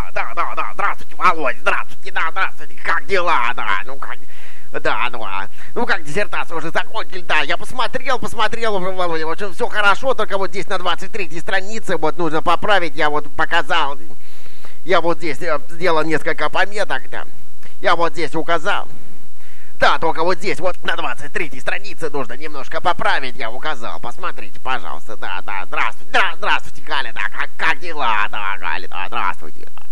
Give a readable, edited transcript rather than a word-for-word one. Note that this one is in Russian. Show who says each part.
Speaker 1: здравствуйте, Володя, здравствуйте, да, здравствуйте, как дела, да, ну как... Да, ну как диссертацию уже закончили, да, я посмотрел уже, Володя, в общем, все хорошо, только вот здесь на 23-й странице вот нужно поправить, я вот показал, я вот здесь сделал несколько пометок, да, я вот здесь указал. Да, только вот здесь вот на 23-й странице нужно немножко поправить, я указал, посмотрите, пожалуйста, да, здравствуйте, Галя, да, как дела, да, Галя, да, здравствуйте.